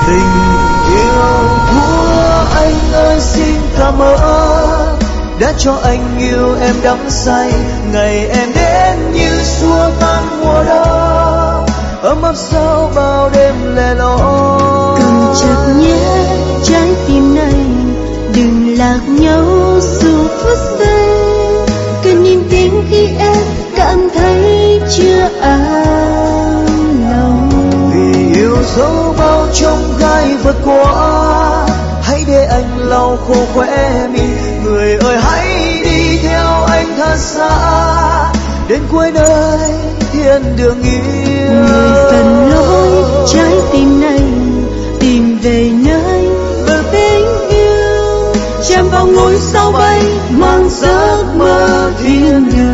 Tình yêu của anh ơi xin cảm ơn, đã cho anh yêu em đắm say. Ngày em đến như xua tan mùa đông, ấm áp sau bao đêm lẻ loi. Cầm chặt nhé trái tim này, đừng lạc nhau dù phút giây. Cần niềm tin khi em cảm thấy chưa an lòng. Vì yêu dấu bao trong gai vượt qua, hãy để anh lau khô khóe mi. Người ơi hãy đi theo anh thật xa, đến cuối đời thiên đường yêu. Người cần lối trái tim này, tìm về nơi bờ tình yêu. Chạm vào ngôi sao bay mang giấc mơ thiên đường.